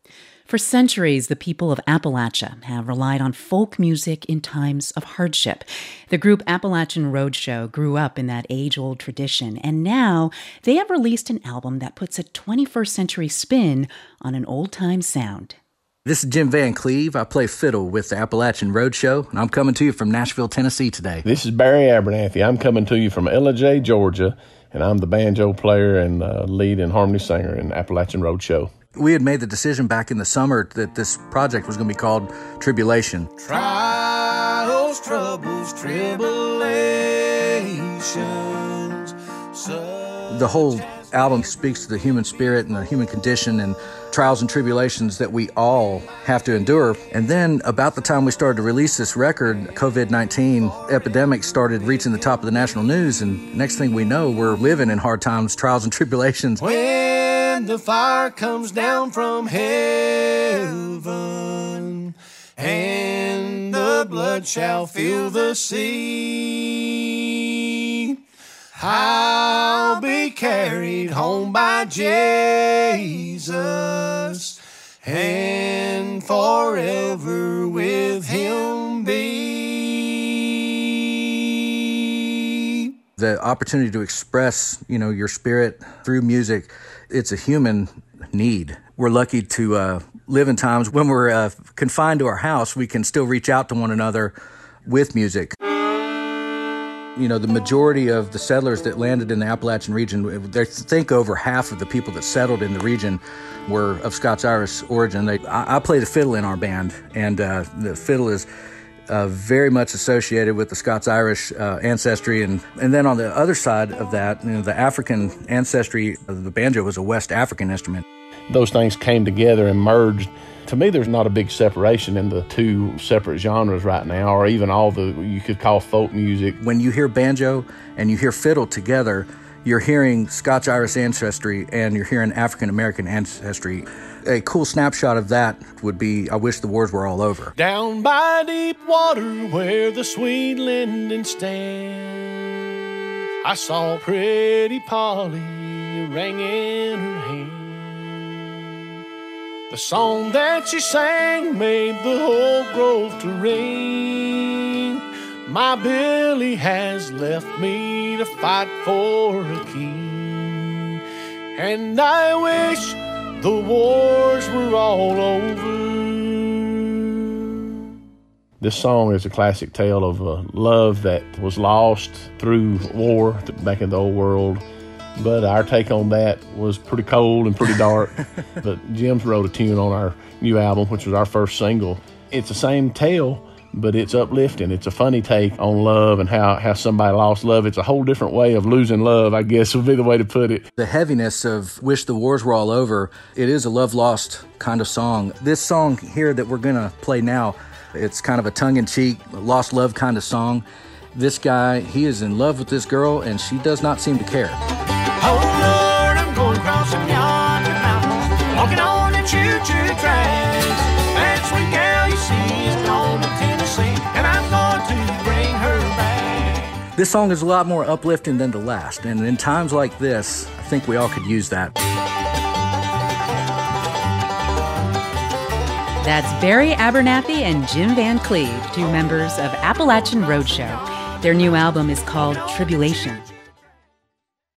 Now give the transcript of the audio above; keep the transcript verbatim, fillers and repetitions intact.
For centuries, the people of Appalachia have relied on folk music in times of hardship. The group Appalachian Roadshow grew up in that age-old tradition, and now they have released an album that puts a twenty-first century spin on an old-time sound. This is Jim Van Cleve. I play fiddle with the Appalachian Roadshow, and I'm coming to you from Nashville, Tennessee today. This is Barry Abernathy. I'm coming to you from Ellijay, Georgia, and I'm the banjo player and uh, lead and harmony singer in Appalachian Roadshow. We had made the decision back in the summer that this project was going to be called Tribulation. Trials, troubles, tribulations. The whole album speaks to the human spirit and the human condition and trials and tribulations that we all have to endure. And then about the time we started to release this record, covid nineteen epidemic started reaching the top of the national news. And next thing we know, we're living in hard times, trials and tribulations. When the fire comes down from heaven and the blood shall fill the sea, I'll be carried home by Jesus and forever with him be. The opportunity to express, you know, your spirit through music, it's a human need. We're lucky to uh, live in times when we're uh, confined to our house, we can still reach out to one another with music. You know, the majority of the settlers that landed in the Appalachian region, they think over half of the people that settled in the region were of Scots-Irish origin. They, I, I play the fiddle in our band, and uh, the fiddle is uh, very much associated with the Scots-Irish uh, ancestry. And, and then on the other side of that, you know, the African ancestry of the banjo was a West African instrument. Those things came together and merged. To me, there's not a big separation in the two separate genres right now, or even all the, you could call folk music. When you hear banjo and you hear fiddle together, you're hearing Scotch-Irish ancestry and you're hearing African-American ancestry. A cool snapshot of that would be, I wish the wars were all over. Down by deep water where the sweet linden stand, I saw pretty Polly ring in her hand. The song that she sang made the whole grove to ring. My Billy has left me to fight for a king, and I wish the wars were all over. This song is a classic tale of a love that was lost through war back in the old world. But our take on that was pretty cold and pretty dark. But Jim's wrote a tune on our new album, which was our first single. It's the same tale, but it's uplifting. It's a funny take on love and how, how somebody lost love. It's a whole different way of losing love, I guess would be the way to put it. The heaviness of Wish the Wars Were All Over, it is a love-lost kind of song. This song here that we're going to play now, it's kind of a tongue-in-cheek, lost love kind of song. This guy, he is in love with this girl, and she does not seem to care. Oh Lord, I'm going crossing yonder mountains, walking on the choo-choo tracks. That sweet gal you see is gone to Tennessee, and I'm going to bring her back. This song is a lot more uplifting than the last, and in times like this, I think we all could use that. That's Barry Abernathy and Jim Van Cleve, two members of Appalachian Roadshow. Their new album is called Tribulation.